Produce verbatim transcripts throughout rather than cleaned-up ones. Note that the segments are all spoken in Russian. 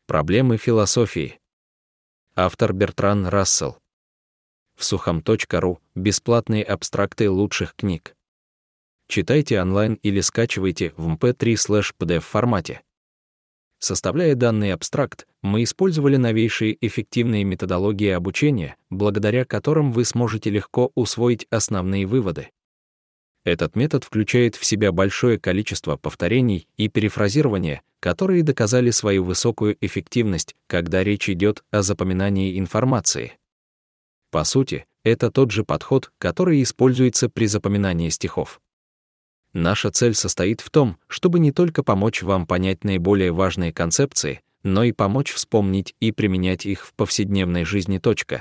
Проблемы философии. Автор Бертран Рассел. В сухом точка ру бесплатные абстракты лучших книг. Читайте онлайн или скачивайте в эм пэ три слэш пи ди эф формате. Составляя данный абстракт, мы использовали новейшие эффективные методологии обучения, благодаря которым вы сможете легко усвоить основные выводы. Этот метод включает в себя большое количество повторений и перефразирования, которые доказали свою высокую эффективность, когда речь идет о запоминании информации. По сути, это тот же подход, который используется при запоминании стихов. Наша цель состоит в том, чтобы не только помочь вам понять наиболее важные концепции, но и помочь вспомнить и применять их в повседневной жизни.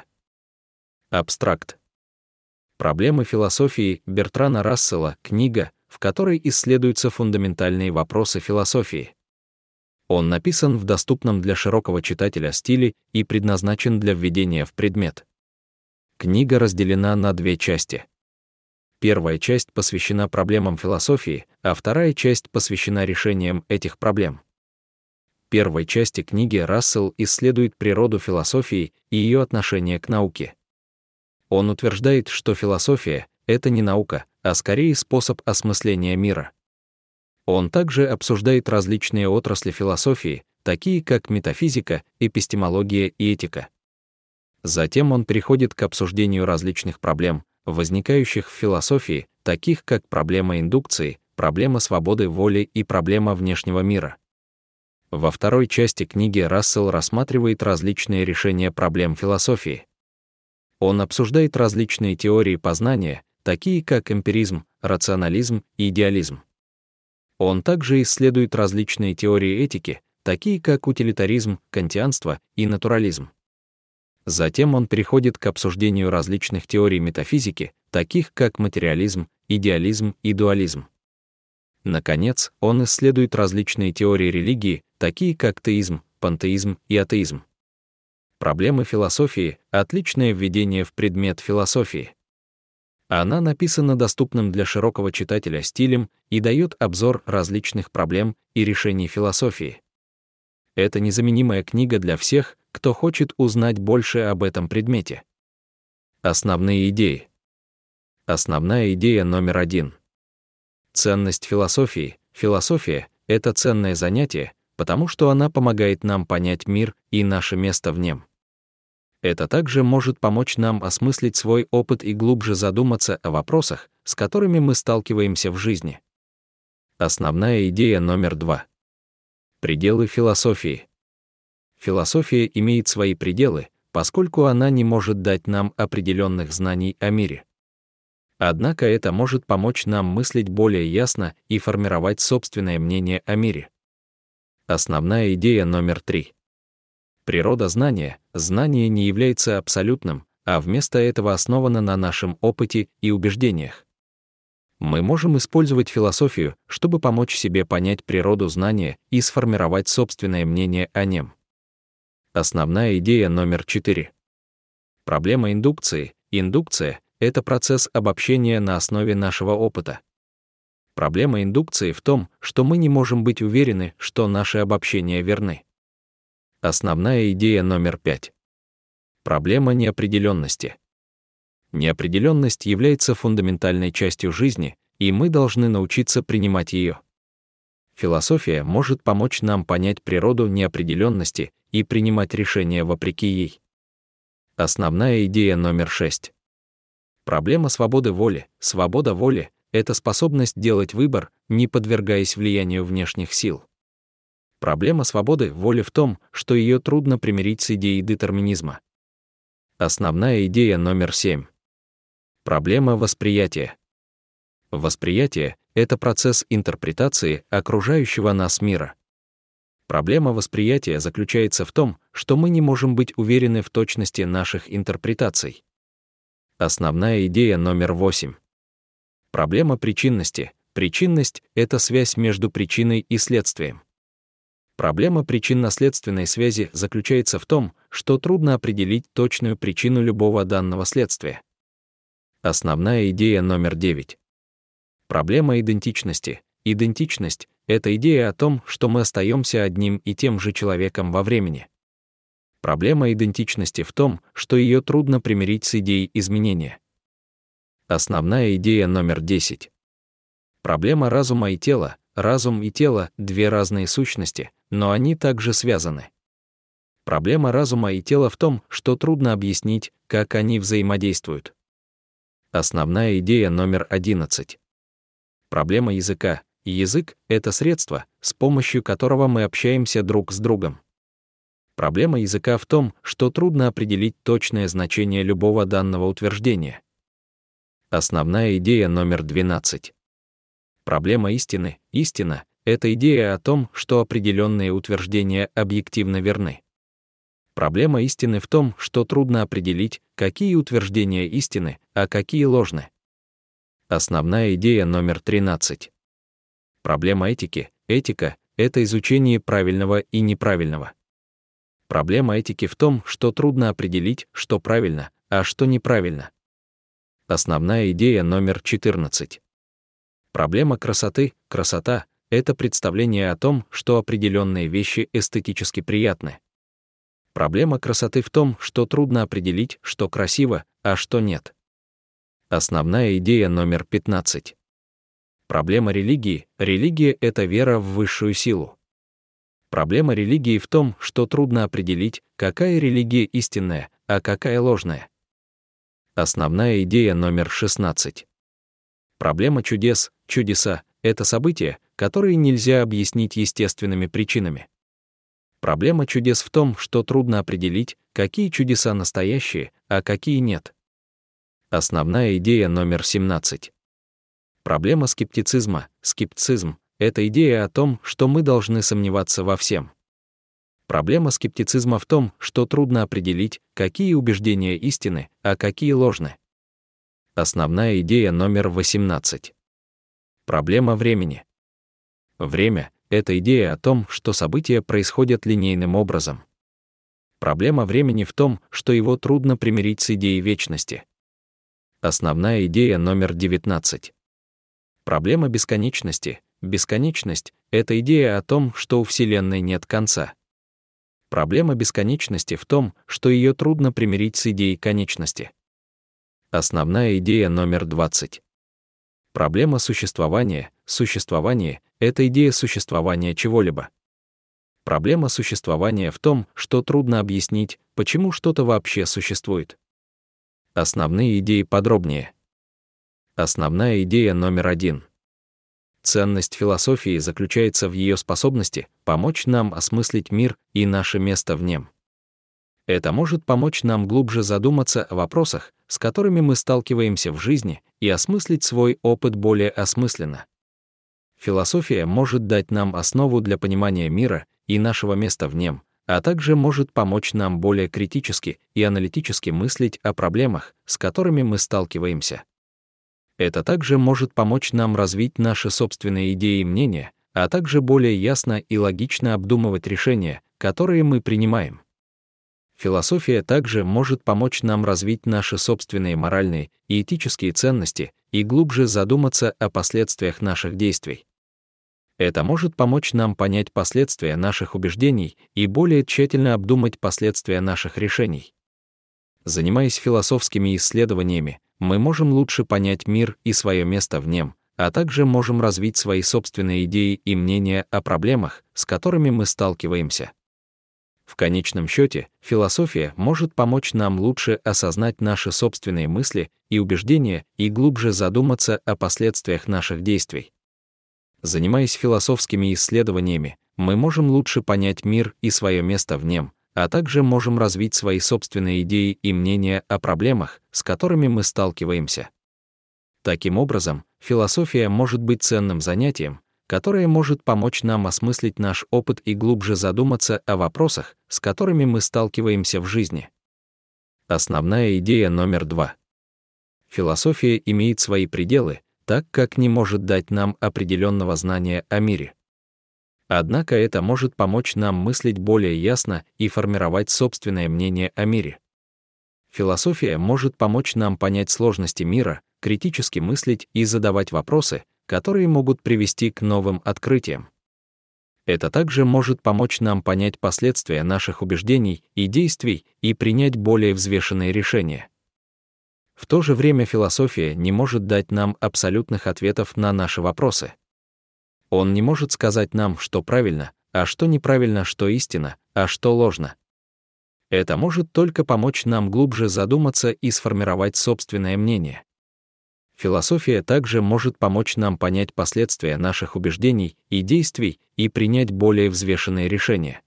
Абстракт. Проблемы философии Бертрана Рассела, книга, в которой исследуются фундаментальные вопросы философии. Он написан в доступном для широкого читателя стиле и предназначен для введения в предмет. Книга разделена на две части. Первая часть посвящена проблемам философии, а вторая часть посвящена решениям этих проблем. В первой части книги Рассел исследует природу философии и ее отношение к науке. Он утверждает, что философия — это не наука, а скорее способ осмысления мира. Он также обсуждает различные отрасли философии, такие как метафизика, эпистемология и этика. Затем он переходит к обсуждению различных проблем, возникающих в философии, таких как проблема индукции, проблема свободы воли и проблема внешнего мира. Во второй части книги Рассел рассматривает различные решения проблем философии. Он обсуждает различные теории познания, такие как эмпиризм, рационализм и идеализм. Он также исследует различные теории этики, такие как утилитаризм, кантианство и натурализм. Затем он переходит к обсуждению различных теорий метафизики, таких как материализм, идеализм и дуализм. Наконец, он исследует различные теории религии, такие как теизм, пантеизм и атеизм. Проблемы философии — отличное введение в предмет философии. Она написана доступным для широкого читателя стилем и дает обзор различных проблем и решений философии. Это незаменимая книга для всех, кто хочет узнать больше об этом предмете. Основные идеи. Основная идея номер один. Ценность философии. Философия — это ценное занятие, потому что она помогает нам понять мир и наше место в нем. Это также может помочь нам осмыслить свой опыт и глубже задуматься о вопросах, с которыми мы сталкиваемся в жизни. Основная идея номер два. Пределы философии. Философия имеет свои пределы, поскольку она не может дать нам определенных знаний о мире. Однако это может помочь нам мыслить более ясно и формировать собственное мнение о мире. Основная идея номер три. Природа знания. Знание не является абсолютным, а вместо этого основано на нашем опыте и убеждениях. Мы можем использовать философию, чтобы помочь себе понять природу знания и сформировать собственное мнение о нем. Основная идея номер четыре. Проблема индукции. Индукция — это процесс обобщения на основе нашего опыта. Проблема индукции в том, что мы не можем быть уверены, что наши обобщения верны. Основная идея номер пять. Проблема неопределенности. Неопределенность является фундаментальной частью жизни, и мы должны научиться принимать ее. Философия может помочь нам понять природу неопределенности и принимать решения вопреки ей. Основная идея номер шесть. Проблема свободы воли. Свобода воли — это способность делать выбор, не подвергаясь влиянию внешних сил. Проблема свободы воли в том, что ее трудно примирить с идеей детерминизма. Основная идея номер семь. Проблема восприятия. Восприятие — это процесс интерпретации окружающего нас мира. Проблема восприятия заключается в том, что мы не можем быть уверены в точности наших интерпретаций. Основная идея номер восемь. Проблема причинности. Причинность — это связь между причиной и следствием. Проблема причинно-следственной связи заключается в том, что трудно определить точную причину любого данного следствия. Основная идея номер девять. Проблема идентичности. Идентичность — это идея о том, что мы остаемся одним и тем же человеком во времени. Проблема идентичности в том, что ее трудно примирить с идеей изменения. Основная идея номер десять. Проблема разума и тела. Разум и тело — две разные сущности, но они также связаны. Проблема разума и тела в том, что трудно объяснить, как они взаимодействуют. Основная идея номер одиннадцать. Проблема языка. Язык — это средство, с помощью которого мы общаемся друг с другом. Проблема языка в том, что трудно определить точное значение любого данного утверждения. Основная идея номер двенадцать. Проблема истины. Истина — это идея о том, что определенные утверждения объективно верны. Проблема истины в том, что трудно определить, какие утверждения истины, а какие ложны. Основная идея номер тринадцать. Проблема этики. Этика — это изучение правильного и неправильного. Проблема этики в том, что трудно определить, что правильно, а что неправильно. Основная идея номер четырнадцать. Проблема красоты. Красота — это представление о том, что определенные вещи эстетически приятны. Проблема красоты в том, что трудно определить, что красиво, а что нет. Основная идея номер пятнадцать. Проблема религии. Религия — это вера в высшую силу. Проблема религии в том, что трудно определить, какая религия истинная, а какая ложная. Основная идея номер шестнадцать. Проблема чудес. Чудеса — это события, которые нельзя объяснить естественными причинами. Проблема чудес в том, что трудно определить, какие чудеса настоящие, а какие нет. Основная идея номер семнадцать. Проблема скептицизма. Скептицизм — это идея о том, что мы должны сомневаться во всем. Проблема скептицизма в том, что трудно определить, какие убеждения истины, а какие ложны. Основная идея номер восемнадцать. Проблема времени. Время — это идея о том, что события происходят линейным образом. Проблема времени в том, что его трудно примирить с идеей вечности. Основная идея номер девятнадцать. Проблема бесконечности. Бесконечность — это идея о том, что у Вселенной нет конца. Проблема бесконечности в том, что ее трудно примирить с идеей конечности. Основная идея номер двадцать. Проблема существования. Существование — это идея существования чего-либо. Проблема существования в том, что трудно объяснить, почему что-то вообще существует. Основные идеи подробнее. Основная идея номер один. Ценность философии заключается в ее способности помочь нам осмыслить мир и наше место в нем. Это может помочь нам глубже задуматься о вопросах, с которыми мы сталкиваемся в жизни, и осмыслить свой опыт более осмысленно. Философия может дать нам основу для понимания мира и нашего места в нем, а также может помочь нам более критически и аналитически мыслить о проблемах, с которыми мы сталкиваемся. Это также может помочь нам развить наши собственные идеи и мнения, а также более ясно и логично обдумывать решения, которые мы принимаем. Философия также может помочь нам развить наши собственные моральные и этические ценности и глубже задуматься о последствиях наших действий. Это может помочь нам понять последствия наших убеждений и более тщательно обдумать последствия наших решений. Занимаясь философскими исследованиями, мы можем лучше понять мир и свое место в нем, а также можем развить свои собственные идеи и мнения о проблемах, с которыми мы сталкиваемся. В конечном счете, философия может помочь нам лучше осознать наши собственные мысли и убеждения и глубже задуматься о последствиях наших действий. Занимаясь философскими исследованиями, мы можем лучше понять мир и свое место в нем, а также можем развить свои собственные идеи и мнения о проблемах, с которыми мы сталкиваемся. Таким образом, философия может быть ценным занятием, которое может помочь нам осмыслить наш опыт и глубже задуматься о вопросах, с которыми мы сталкиваемся в жизни. Основная идея номер два. Философия имеет свои пределы, так как не может дать нам определенного знания о мире. Однако это может помочь нам мыслить более ясно и формировать собственное мнение о мире. Философия может помочь нам понять сложности мира, критически мыслить и задавать вопросы, которые могут привести к новым открытиям. Это также может помочь нам понять последствия наших убеждений и действий и принять более взвешенные решения. В то же время философия не может дать нам абсолютных ответов на наши вопросы. Он не может сказать нам, что правильно, а что неправильно, что истина, а что ложно. Это может только помочь нам глубже задуматься и сформировать собственное мнение. Философия также может помочь нам понять последствия наших убеждений и действий и принять более взвешенные решения.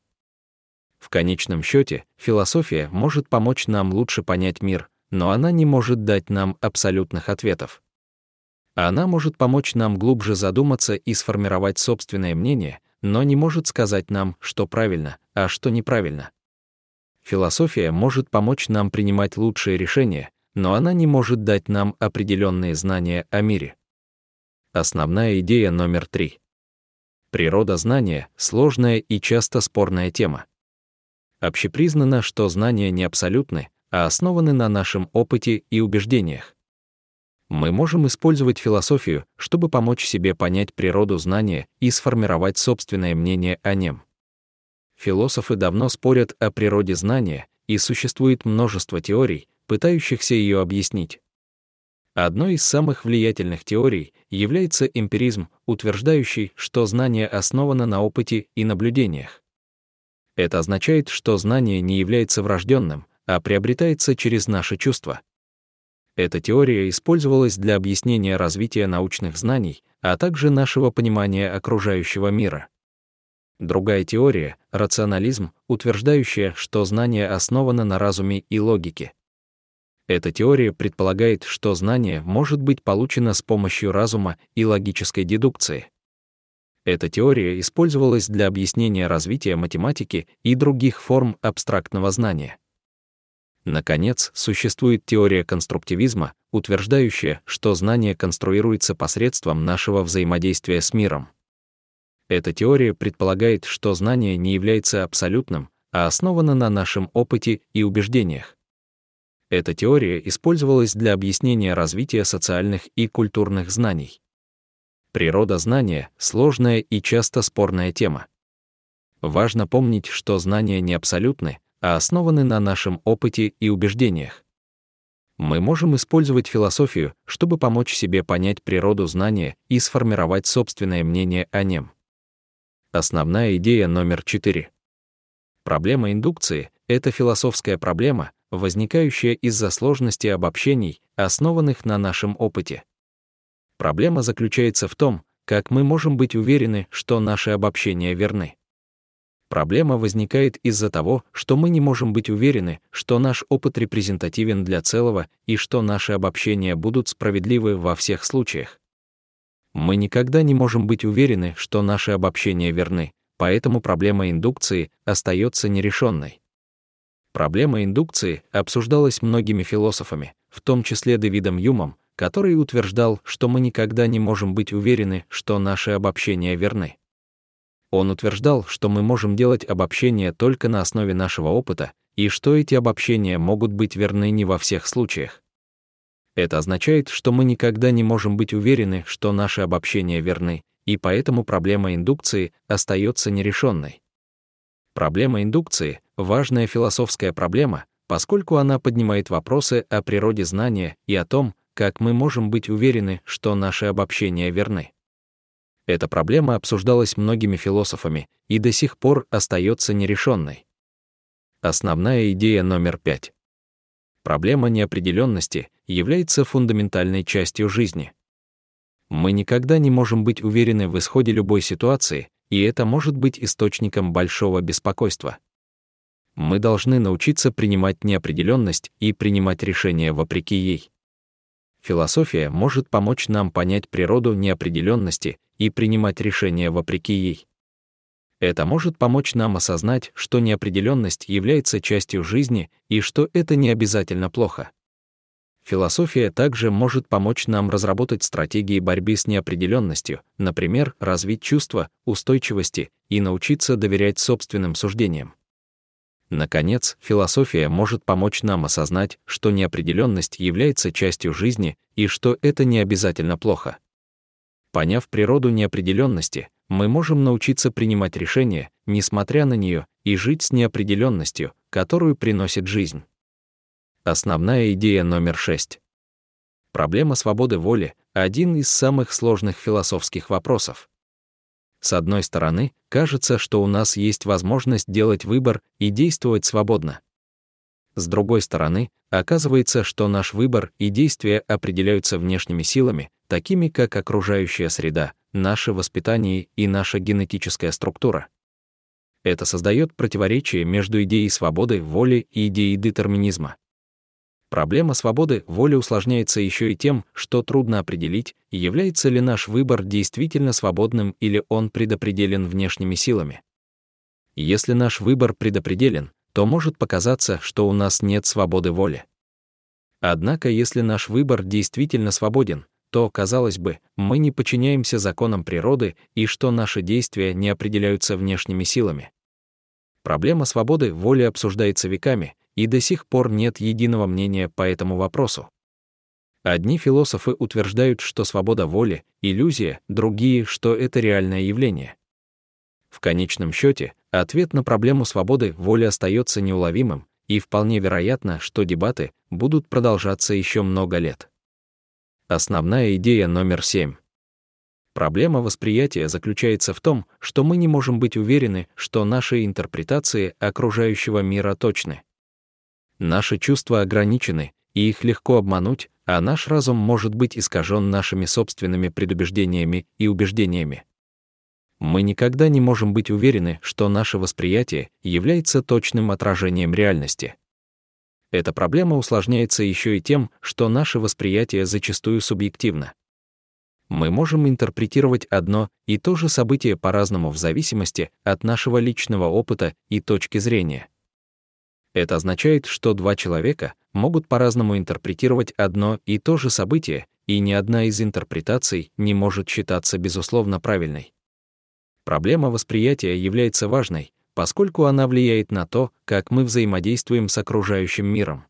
В конечном счете, философия может помочь нам лучше понять мир, но она не может дать нам абсолютных ответов. Она может помочь нам глубже задуматься и сформировать собственное мнение, но не может сказать нам, что правильно, а что неправильно. Философия может помочь нам принимать лучшие решения, но она не может дать нам определенные знания о мире. Основная идея номер три. Природа знания — сложная и часто спорная тема. Общепризнано, что знания не абсолютны, а основаны на нашем опыте и убеждениях. Мы можем использовать философию, чтобы помочь себе понять природу знания и сформировать собственное мнение о нем. Философы давно спорят о природе знания, и существует множество теорий, пытающихся ее объяснить. Одной из самых влиятельных теорий является эмпиризм, утверждающий, что знание основано на опыте и наблюдениях. Это означает, что знание не является врожденным, а приобретается через наши чувства. Эта теория использовалась для объяснения развития научных знаний, а также нашего понимания окружающего мира. Другая теория — рационализм, утверждающая, что знание основано на разуме и логике. Эта теория предполагает, что знание может быть получено с помощью разума и логической дедукции. Эта теория использовалась для объяснения развития математики и других форм абстрактного знания. Наконец, существует теория конструктивизма, утверждающая, что знание конструируется посредством нашего взаимодействия с миром. Эта теория предполагает, что знание не является абсолютным, а основано на нашем опыте и убеждениях. Эта теория использовалась для объяснения развития социальных и культурных знаний. Природа знания — сложная и часто спорная тема. Важно помнить, что знания не абсолютны, а основаны на нашем опыте и убеждениях. Мы можем использовать философию, чтобы помочь себе понять природу знания и сформировать собственное мнение о нем. Основная идея номер четыре. Проблема индукции — это философская проблема, возникающая из-за сложности обобщений, основанных на нашем опыте. Проблема заключается в том, как мы можем быть уверены, что наши обобщения верны. Проблема возникает из-за того, что мы не можем быть уверены, что наш опыт репрезентативен для целого и что наши обобщения будут справедливы во всех случаях. Мы никогда не можем быть уверены, что наши обобщения верны, поэтому проблема индукции остается нерешенной. Проблема индукции обсуждалась многими философами, в том числе Дэвидом Юмом, который утверждал, что мы никогда не можем быть уверены, что наши обобщения верны. Он утверждал, что мы можем делать обобщения только на основе нашего опыта, и что эти обобщения могут быть верны не во всех случаях. Это означает, что мы никогда не можем быть уверены, что наши обобщения верны, и поэтому проблема индукции остается нерешенной. Проблема индукции — важная философская проблема, поскольку она поднимает вопросы о природе знания и о том, как мы можем быть уверены, что наши обобщения верны. Эта проблема обсуждалась многими философами и до сих пор остается нерешенной. Основная идея номер пять. Проблема неопределенности является фундаментальной частью жизни. Мы никогда не можем быть уверены в исходе любой ситуации, и это может быть источником большого беспокойства. Мы должны научиться принимать неопределенность и принимать решения вопреки ей. Философия может помочь нам понять природу неопределенности и принимать решения вопреки ей. Это может помочь нам осознать, что неопределенность является частью жизни и что это не обязательно плохо. Философия также может помочь нам разработать стратегии борьбы с неопределенностью, например, развить чувство устойчивости и научиться доверять собственным суждениям. Наконец, философия может помочь нам осознать, что неопределенность является частью жизни и что это не обязательно плохо. Поняв природу неопределенности, мы можем научиться принимать решения, несмотря на нее, и жить с неопределенностью, которую приносит жизнь. Основная идея номер шесть. Проблема свободы воли — один из самых сложных философских вопросов. С одной стороны, кажется, что у нас есть возможность делать выбор и действовать свободно. С другой стороны, оказывается, что наш выбор и действия определяются внешними силами, такими как окружающая среда, наше воспитание и наша генетическая структура. Это создает противоречие между идеей свободы воли и идеей детерминизма. Проблема свободы воли усложняется еще и тем, что трудно определить, является ли наш выбор действительно свободным или он предопределен внешними силами. Если наш выбор предопределен, то может показаться, что у нас нет свободы воли. Однако, если наш выбор действительно свободен, то, казалось бы, мы не подчиняемся законам природы и что наши действия не определяются внешними силами. Проблема свободы воли обсуждается веками, и до сих пор нет единого мнения по этому вопросу. Одни философы утверждают, что свобода воли — иллюзия, другие, что это реальное явление. В конечном счете, ответ на проблему свободы воли остается неуловимым, и вполне вероятно, что дебаты будут продолжаться еще много лет. Основная идея номер семь. Проблема восприятия заключается в том, что мы не можем быть уверены, что наши интерпретации окружающего мира точны. Наши чувства ограничены, и их легко обмануть, а наш разум может быть искажен нашими собственными предубеждениями и убеждениями. Мы никогда не можем быть уверены, что наше восприятие является точным отражением реальности. Эта проблема усложняется еще и тем, что наше восприятие зачастую субъективно. Мы можем интерпретировать одно и то же событие по-разному в зависимости от нашего личного опыта и точки зрения. Это означает, что два человека могут по-разному интерпретировать одно и то же событие, и ни одна из интерпретаций не может считаться безусловно правильной. Проблема восприятия является важной, поскольку она влияет на то, как мы взаимодействуем с окружающим миром.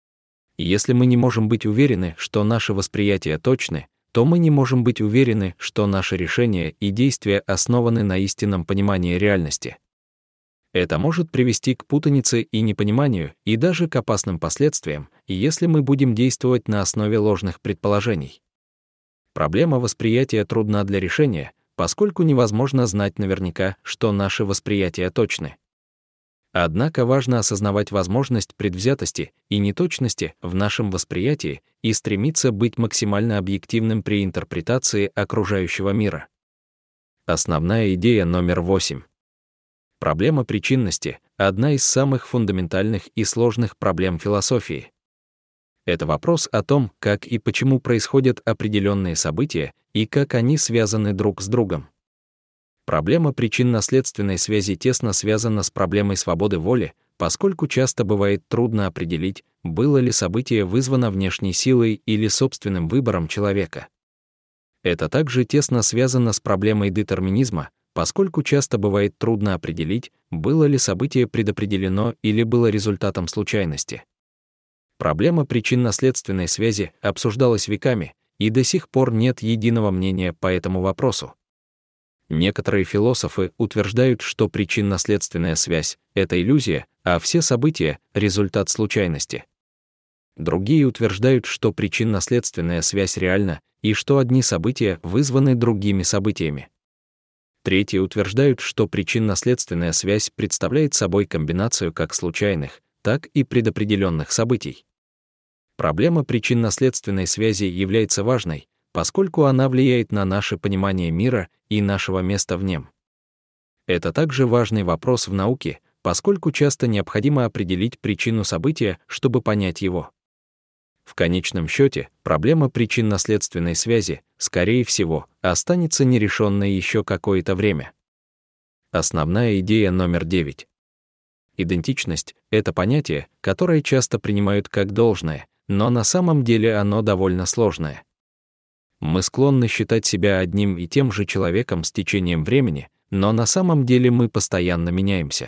Если мы не можем быть уверены, что наши восприятия точны, то мы не можем быть уверены, что наши решения и действия основаны на истинном понимании реальности. Это может привести к путанице и непониманию, и даже к опасным последствиям, если мы будем действовать на основе ложных предположений. Проблема восприятия трудна для решения, поскольку невозможно знать наверняка, что наши восприятия точны. Однако важно осознавать возможность предвзятости и неточности в нашем восприятии и стремиться быть максимально объективным при интерпретации окружающего мира. Основная идея номер восемь. Проблема причинности — одна из самых фундаментальных и сложных проблем философии. Это вопрос о том, как и почему происходят определенные события и как они связаны друг с другом. Проблема причинно-следственной связи тесно связана с проблемой свободы воли, поскольку часто бывает трудно определить, было ли событие вызвано внешней силой или собственным выбором человека. Это также тесно связано с проблемой детерминизма, поскольку часто бывает трудно определить, было ли событие предопределено или было результатом случайности. Проблема причинно-следственной связи обсуждалась веками, и до сих пор нет единого мнения по этому вопросу. Некоторые философы утверждают, что причинно-следственная связь — это иллюзия, а все события — результат случайности. Другие утверждают, что причинно-следственная связь реальна, и что одни события вызваны другими событиями. Третьи утверждают, что причинно-следственная связь представляет собой комбинацию как случайных, так и предопределенных событий. Проблема причинно-следственной связи является важной, поскольку она влияет на наше понимание мира и нашего места в нем. Это также важный вопрос в науке, поскольку часто необходимо определить причину события, чтобы понять его. В конечном счете, проблема причинно-следственной связи, скорее всего, останется нерешенной еще какое-то время. Основная идея номер девять. Идентичность — это понятие, которое часто принимают как должное, но на самом деле оно довольно сложное. Мы склонны считать себя одним и тем же человеком с течением времени, но на самом деле мы постоянно меняемся.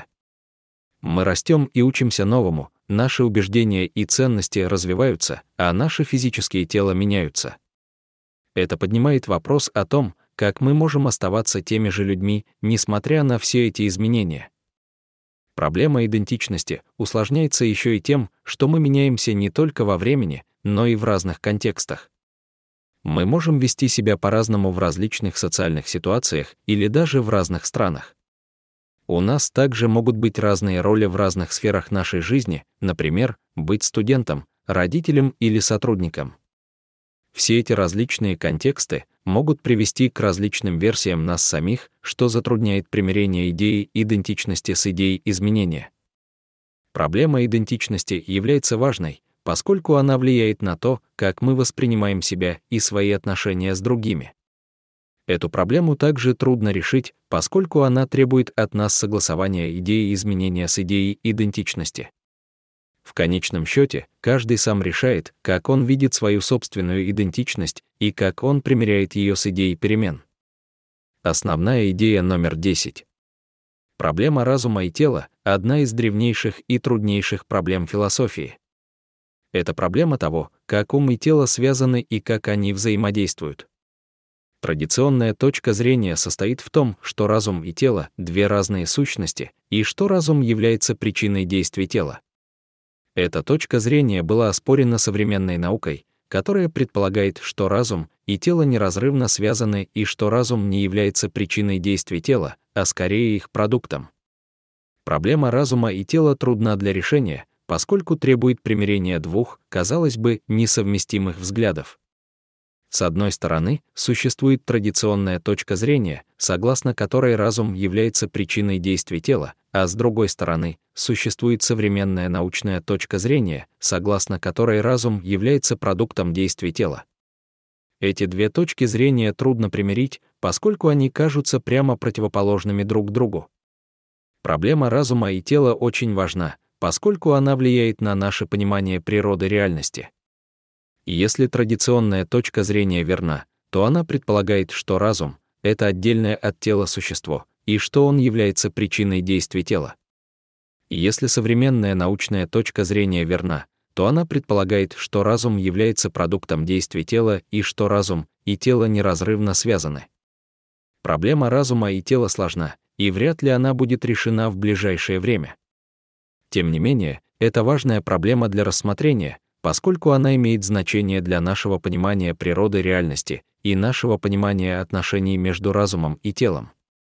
Мы растем и учимся новому, наши убеждения и ценности развиваются, а наши физические тела меняются. Это поднимает вопрос о том, как мы можем оставаться теми же людьми, несмотря на все эти изменения. Проблема идентичности усложняется еще и тем, что мы меняемся не только во времени, но и в разных контекстах. Мы можем вести себя по-разному в различных социальных ситуациях или даже в разных странах. У нас также могут быть разные роли в разных сферах нашей жизни, например, быть студентом, родителем или сотрудником. Все эти различные контексты могут привести к различным версиям нас самих, что затрудняет примирение идеи идентичности с идеей изменения. Проблема идентичности является важной, поскольку она влияет на то, как мы воспринимаем себя и свои отношения с другими. Эту проблему также трудно решить, поскольку она требует от нас согласования идеи изменения с идеей идентичности. В конечном счете, каждый сам решает, как он видит свою собственную идентичность и как он примиряет ее с идеей перемен. Основная идея номер десять. Проблема разума и тела — одна из древнейших и труднейших проблем философии. Это проблема того, как ум и тело связаны и как они взаимодействуют. Традиционная точка зрения состоит в том, что разум и тело — две разные сущности, и что разум является причиной действий тела. Эта точка зрения была оспорена современной наукой, которая предполагает, что разум и тело неразрывно связаны и что разум не является причиной действий тела, а скорее их продуктом. Проблема разума и тела трудна для решения, поскольку требует примирения двух, казалось бы, несовместимых взглядов. С одной стороны, существует традиционная точка зрения, согласно которой разум является причиной действий тела, а с другой стороны, существует современная научная точка зрения, согласно которой разум является продуктом действий тела. Эти две точки зрения трудно примирить, поскольку они кажутся прямо противоположными друг другу. Проблема разума и тела очень важна, поскольку она влияет на наше понимание природы реальности. Если традиционная точка зрения верна, то она предполагает, что разум — это отдельное от тела существо, и что он является причиной действий тела. Если современная научная точка зрения верна, то она предполагает, что разум является продуктом действий тела и что разум и тело неразрывно связаны. Проблема разума и тела сложна, и вряд ли она будет решена в ближайшее время. Тем не менее, это важная проблема для рассмотрения, поскольку она имеет значение для нашего понимания природы реальности и нашего понимания отношений между разумом и телом.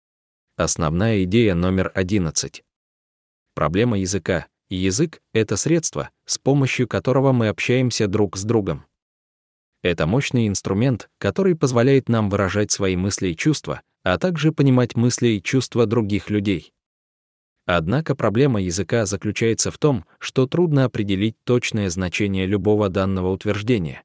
Основная идея номер одиннадцать. Проблема языка. Язык — это средство, с помощью которого мы общаемся друг с другом. Это мощный инструмент, который позволяет нам выражать свои мысли и чувства, а также понимать мысли и чувства других людей. Однако проблема языка заключается в том, что трудно определить точное значение любого данного утверждения.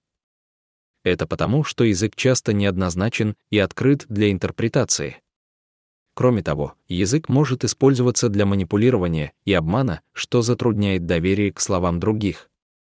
Это потому, что язык часто неоднозначен и открыт для интерпретации. Кроме того, язык может использоваться для манипулирования и обмана, что затрудняет доверие к словам других.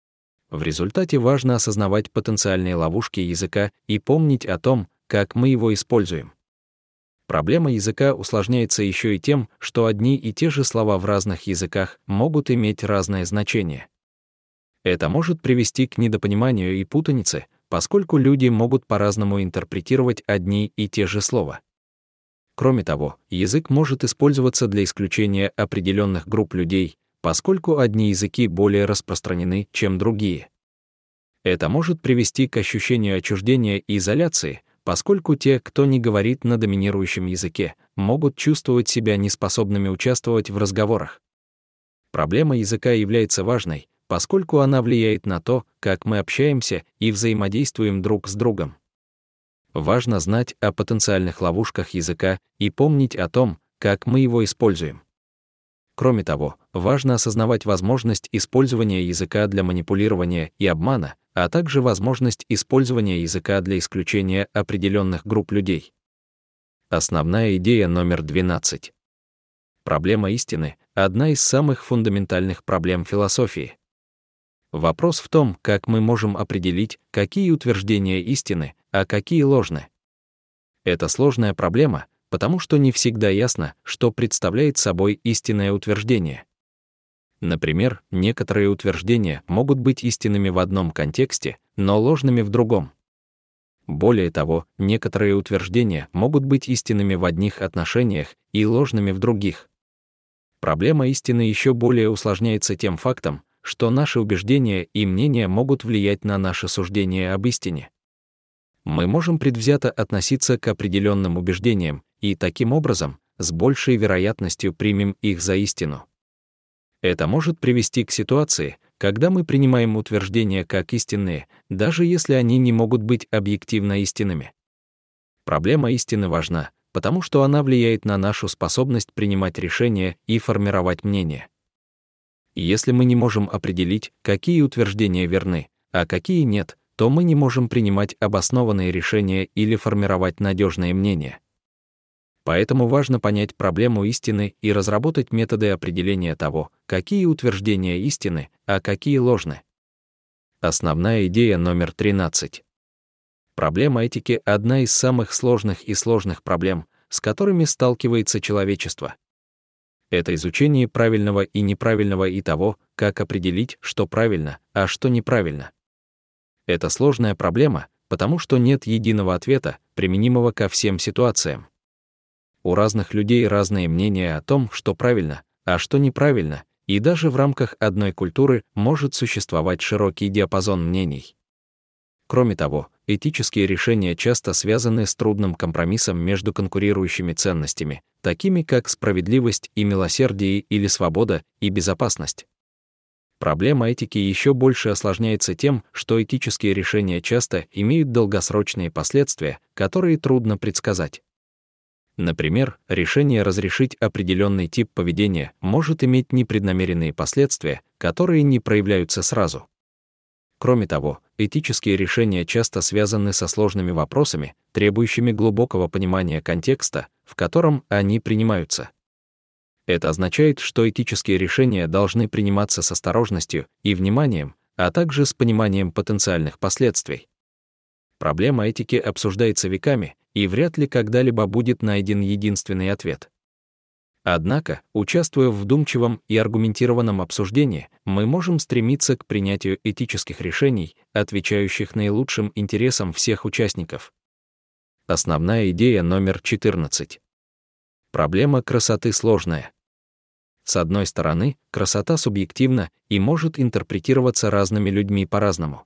В результате важно осознавать потенциальные ловушки языка и помнить о том, как мы его используем. Проблема языка усложняется еще и тем, что одни и те же слова в разных языках могут иметь разное значение. Это может привести к недопониманию и путанице, поскольку люди могут по-разному интерпретировать одни и те же слова. Кроме того, язык может использоваться для исключения определенных групп людей, поскольку одни языки более распространены, чем другие. Это может привести к ощущению отчуждения и изоляции, поскольку те, кто не говорит на доминирующем языке, могут чувствовать себя неспособными участвовать в разговорах. Проблема языка является важной, поскольку она влияет на то, как мы общаемся и взаимодействуем друг с другом. Важно знать о потенциальных ловушках языка и помнить о том, как мы его используем. Кроме того, важно осознавать возможность использования языка для манипулирования и обмана, а также возможность использования языка для исключения определенных групп людей. Основная идея номер двенадцать. Проблема истины — одна из самых фундаментальных проблем философии. Вопрос в том, как мы можем определить, какие утверждения истины, а какие ложны. Это сложная проблема, потому что не всегда ясно, что представляет собой истинное утверждение. Например, некоторые утверждения могут быть истинными в одном контексте, но ложными в другом. Более того, некоторые утверждения могут быть истинными в одних отношениях и ложными в других. Проблема истины еще более усложняется тем фактом, что наши убеждения и мнения могут влиять на наше суждение об истине. Мы можем предвзято относиться к определенным убеждениям и, таким образом, с большей вероятностью примем их за истину. Это может привести к ситуации, когда мы принимаем утверждения как истинные, даже если они не могут быть объективно истинными. Проблема истины важна, потому что она влияет на нашу способность принимать решения и формировать мнение. Если мы не можем определить, какие утверждения верны, а какие нет, то мы не можем принимать обоснованные решения или формировать надежные мнения. Поэтому важно понять проблему истины и разработать методы определения того, какие утверждения истинны, а какие ложны. Основная идея номер тринадцать. Проблема этики — одна из самых сложных и сложных проблем, с которыми сталкивается человечество. Это изучение правильного и неправильного и того, как определить, что правильно, а что неправильно. Это сложная проблема, потому что нет единого ответа, применимого ко всем ситуациям. У разных людей разные мнения о том, что правильно, а что неправильно, и даже в рамках одной культуры может существовать широкий диапазон мнений. Кроме того, этические решения часто связаны с трудным компромиссом между конкурирующими ценностями, такими как справедливость и милосердие или свобода и безопасность. Проблема этики еще больше осложняется тем, что этические решения часто имеют долгосрочные последствия, которые трудно предсказать. Например, решение разрешить определенный тип поведения может иметь непреднамеренные последствия, которые не проявляются сразу. Кроме того, этические решения часто связаны со сложными вопросами, требующими глубокого понимания контекста, в котором они принимаются. Это означает, что этические решения должны приниматься с осторожностью и вниманием, а также с пониманием потенциальных последствий. Проблема этики обсуждается веками, и вряд ли когда-либо будет найден единственный ответ. Однако, участвуя в вдумчивом и аргументированном обсуждении, мы можем стремиться к принятию этических решений, отвечающих наилучшим интересам всех участников. Основная идея номер четырнадцать. Проблема красоты сложная. С одной стороны, красота субъективна и может интерпретироваться разными людьми по-разному.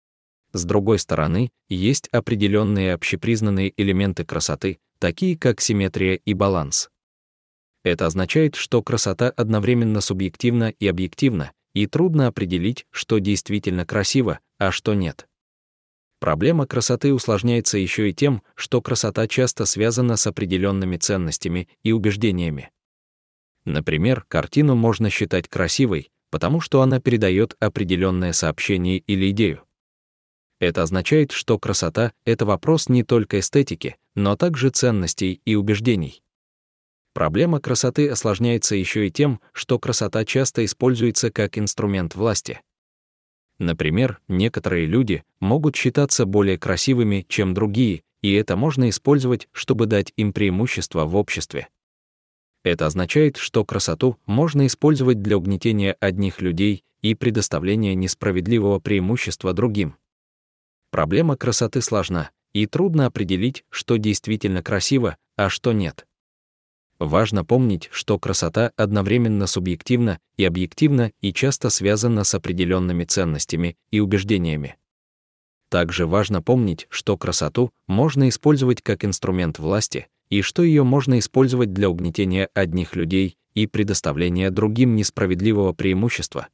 С другой стороны, есть определенные общепризнанные элементы красоты, такие как симметрия и баланс. Это означает, что красота одновременно субъективна и объективна, и трудно определить, что действительно красиво, а что нет. Проблема красоты усложняется еще и тем, что красота часто связана с определенными ценностями и убеждениями. Например, картину можно считать красивой, потому что она передает определенное сообщение или идею. Это означает, что красота — это вопрос не только эстетики, но также ценностей и убеждений. Проблема красоты осложняется еще и тем, что красота часто используется как инструмент власти. Например, некоторые люди могут считаться более красивыми, чем другие, и это можно использовать, чтобы дать им преимущество в обществе. Это означает, что красоту можно использовать для угнетения одних людей и предоставления несправедливого преимущества другим. Проблема красоты сложна, и трудно определить, что действительно красиво, а что нет. Важно помнить, что красота одновременно субъективна и объективна и часто связана с определенными ценностями и убеждениями. Также важно помнить, что красоту можно использовать как инструмент власти, и что ее можно использовать для угнетения одних людей и предоставления другим несправедливого преимущества.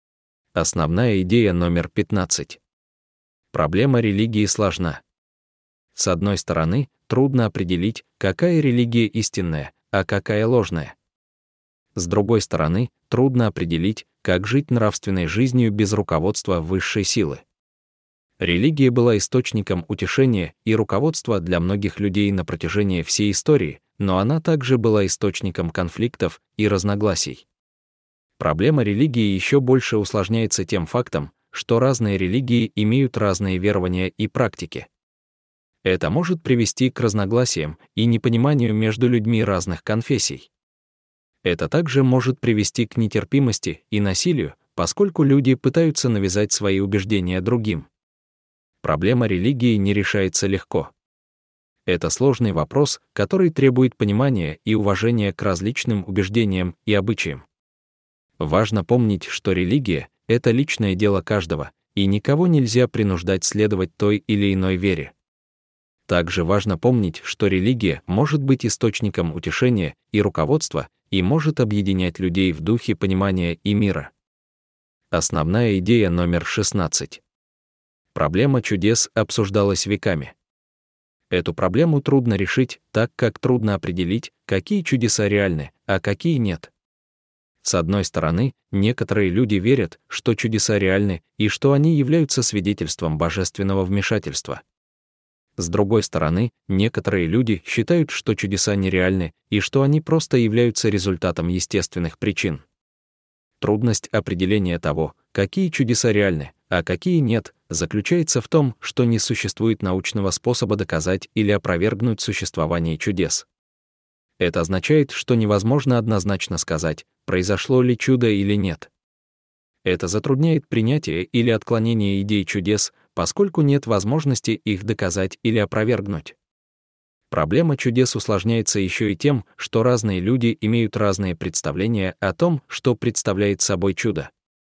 Основная идея номер пятнадцать. Проблема религии сложна. С одной стороны, трудно определить, какая религия истинная, а какая ложная. С другой стороны, трудно определить, как жить нравственной жизнью без руководства высшей силы. Религия была источником утешения и руководства для многих людей на протяжении всей истории, но она также была источником конфликтов и разногласий. Проблема религии еще больше усложняется тем фактом, что разные религии имеют разные верования и практики. Это может привести к разногласиям и непониманию между людьми разных конфессий. Это также может привести к нетерпимости и насилию, поскольку люди пытаются навязать свои убеждения другим. Проблема религии не решается легко. Это сложный вопрос, который требует понимания и уважения к различным убеждениям и обычаям. Важно помнить, что религия — это личное дело каждого, и никого нельзя принуждать следовать той или иной вере. Также важно помнить, что религия может быть источником утешения и руководства и может объединять людей в духе понимания и мира. Основная идея номер шестнадцать. Проблема чудес обсуждалась веками. Эту проблему трудно решить, так как трудно определить, какие чудеса реальны, а какие нет. С одной стороны, некоторые люди верят, что чудеса реальны и что они являются свидетельством божественного вмешательства. С другой стороны, некоторые люди считают, что чудеса нереальны и что они просто являются результатом естественных причин. Трудность определения того, какие чудеса реальны, а какие нет, заключается в том, что не существует научного способа доказать или опровергнуть существование чудес. Это означает, что невозможно однозначно сказать, произошло ли чудо или нет. Это затрудняет принятие или отклонение идей чудес, поскольку нет возможности их доказать или опровергнуть. Проблема чудес усложняется еще и тем, что разные люди имеют разные представления о том, что представляет собой чудо.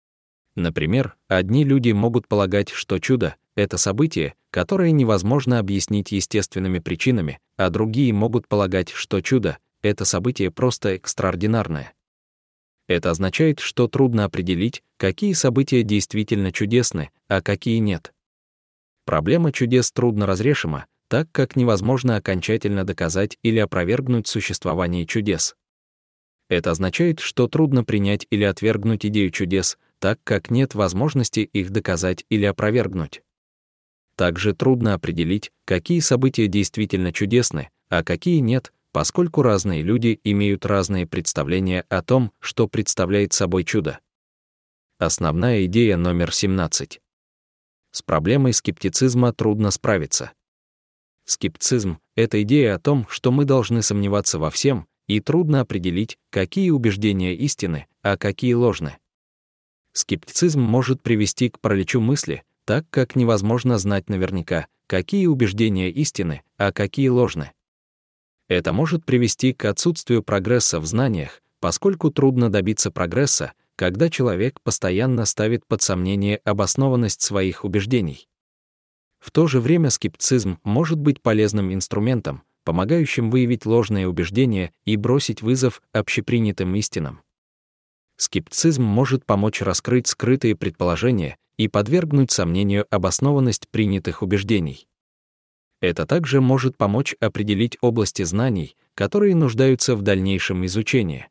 Например, одни люди могут полагать, что чудо — это событие, которое невозможно объяснить естественными причинами, а другие могут полагать, что чудо — это событие просто экстраординарное. Это означает, что трудно определить, какие события действительно чудесны, а какие нет. Проблема чудес трудно разрешима, так как невозможно окончательно доказать или опровергнуть существование чудес. Это означает, что трудно принять или отвергнуть идею чудес, так как нет возможности их доказать или опровергнуть. Также трудно определить, какие события действительно чудесны, а какие нет, поскольку разные люди имеют разные представления о том, что представляет собой чудо. Основная идея номер семнадцать. С проблемой скептицизма трудно справиться. Скептицизм — это идея о том, что мы должны сомневаться во всем, и трудно определить, какие убеждения истинны, а какие ложны. Скептицизм может привести к параличу мысли, так как невозможно знать наверняка, какие убеждения истинны, а какие ложны. Это может привести к отсутствию прогресса в знаниях, поскольку трудно добиться прогресса, когда человек постоянно ставит под сомнение обоснованность своих убеждений. В то же время скептицизм может быть полезным инструментом, помогающим выявить ложные убеждения и бросить вызов общепринятым истинам. Скептицизм может помочь раскрыть скрытые предположения и подвергнуть сомнению обоснованность принятых убеждений. Это также может помочь определить области знаний, которые нуждаются в дальнейшем изучении.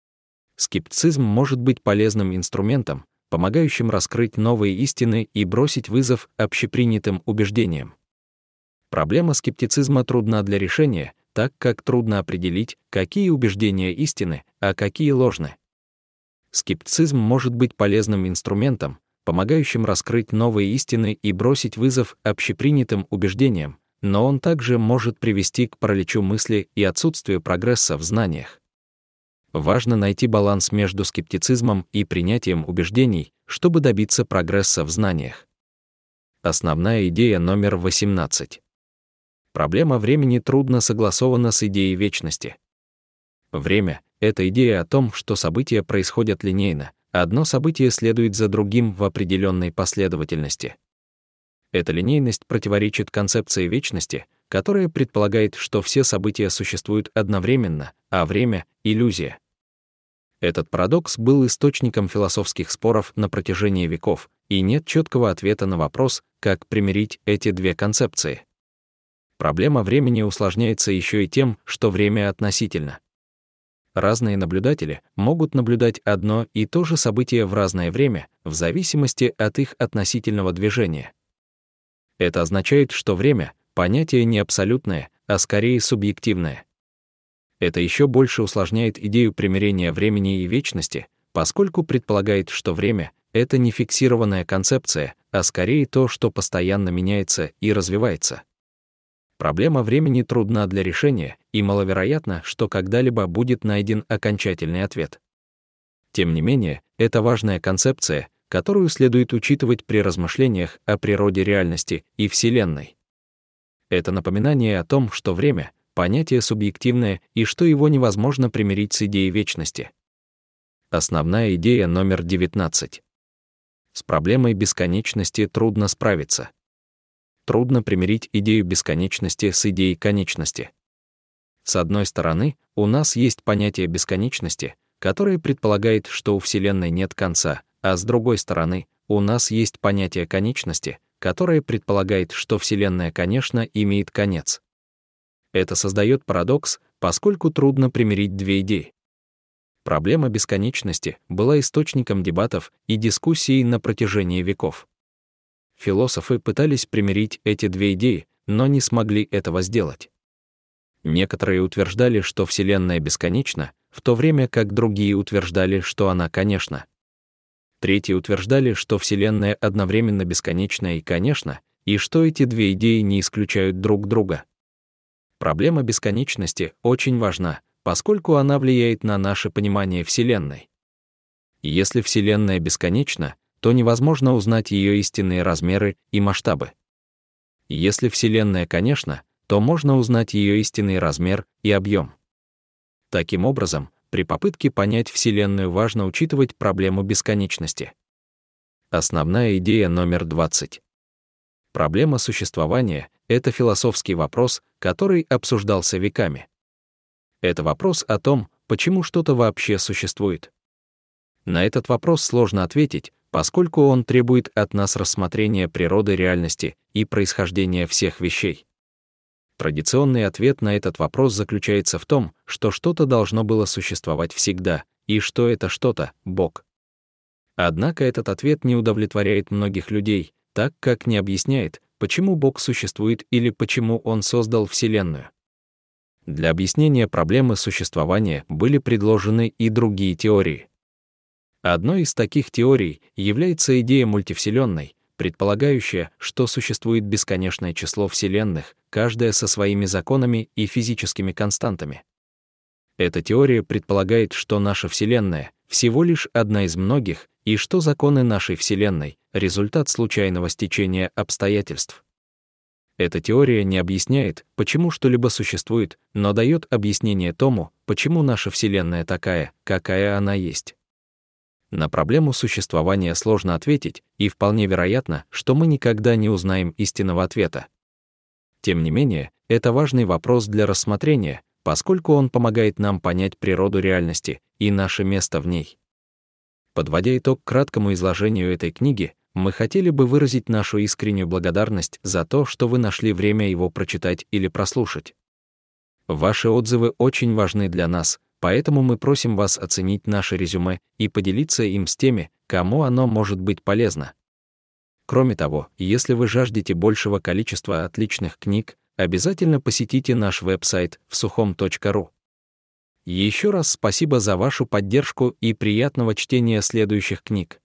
Скептицизм может быть полезным инструментом, помогающим раскрыть новые истины и бросить вызов общепринятым убеждениям. Проблема скептицизма трудна для решения, так как трудно определить, какие убеждения истинны, а какие ложны. Скептицизм может быть полезным инструментом, помогающим раскрыть новые истины и бросить вызов общепринятым убеждениям, но он также может привести к параличу мысли и отсутствию прогресса в знаниях. Важно найти баланс между скептицизмом и принятием убеждений, чтобы добиться прогресса в знаниях. Основная идея номер восемнадцать. Проблема времени трудно согласована с идеей вечности. Время — это идея о том, что события происходят линейно, одно событие следует за другим в определенной последовательности. Эта линейность противоречит концепции вечности, которая предполагает, что все события существуют одновременно, а время — иллюзия. Этот парадокс был источником философских споров на протяжении веков, и нет четкого ответа на вопрос, как примирить эти две концепции. Проблема времени усложняется еще и тем, что время относительно. Разные наблюдатели могут наблюдать одно и то же событие в разное время, в зависимости от их относительного движения. Это означает, что время — понятие не абсолютное, а скорее субъективное. Это еще больше усложняет идею примирения времени и вечности, поскольку предполагает, что время — это не фиксированная концепция, а скорее то, что постоянно меняется и развивается. Проблема времени трудна для решения, и маловероятно, что когда-либо будет найден окончательный ответ. Тем не менее, это важная концепция, которую следует учитывать при размышлениях о природе реальности и Вселенной. Это напоминание о том, что время — понятие субъективное и что его невозможно примирить с идеей вечности. Основная идея номер девятнадцать. С проблемой бесконечности трудно справиться. Трудно примирить идею бесконечности с идеей конечности. С одной стороны, у нас есть понятие бесконечности, которое предполагает, что у Вселенной нет конца, а с другой стороны, у нас есть понятие конечности, которое предполагает, что Вселенная, конечно, имеет конец. Это создает парадокс, поскольку трудно примирить две идеи. Проблема бесконечности была источником дебатов и дискуссий на протяжении веков. Философы пытались примирить эти две идеи, но не смогли этого сделать. Некоторые утверждали, что Вселенная бесконечна, в то время как другие утверждали, что она конечна. Третьи утверждали, что Вселенная одновременно бесконечна и конечна, и что эти две идеи не исключают друг друга. Проблема бесконечности очень важна, поскольку она влияет на наше понимание Вселенной. Если Вселенная бесконечна, то невозможно узнать ее истинные размеры и масштабы. Если Вселенная конечна, то можно узнать ее истинный размер и объем. Таким образом, при попытке понять Вселенную важно учитывать проблему бесконечности. Основная идея номер двадцать. Проблема существования — это философский вопрос, который обсуждался веками. Это вопрос о том, почему что-то вообще существует. На этот вопрос сложно ответить, поскольку он требует от нас рассмотрения природы реальности и происхождения всех вещей. Традиционный ответ на этот вопрос заключается в том, что что-то должно было существовать всегда, и что это что-то — Бог. Однако этот ответ не удовлетворяет многих людей, так как не объясняет, почему Бог существует или почему Он создал Вселенную. Для объяснения проблемы существования были предложены и другие теории. Одной из таких теорий является идея мультивселенной, предполагающая, что существует бесконечное число вселенных, каждая со своими законами и физическими константами. Эта теория предполагает, что наша Вселенная всего лишь одна из многих, и что законы нашей Вселенной — результат случайного стечения обстоятельств. Эта теория не объясняет, почему что-либо существует, но дает объяснение тому, почему наша Вселенная такая, какая она есть. На проблему существования сложно ответить, и вполне вероятно, что мы никогда не узнаем истинного ответа. Тем не менее, это важный вопрос для рассмотрения, поскольку он помогает нам понять природу реальности и наше место в ней. Подводя итог краткому изложению этой книги, мы хотели бы выразить нашу искреннюю благодарность за то, что вы нашли время его прочитать или прослушать. Ваши отзывы очень важны для нас, поэтому мы просим вас оценить наше резюме и поделиться им с теми, кому оно может быть полезно. Кроме того, если вы жаждете большего количества отличных книг, обязательно посетите наш веб-сайт всухом точка ру. Еще раз спасибо за вашу поддержку и приятного чтения следующих книг.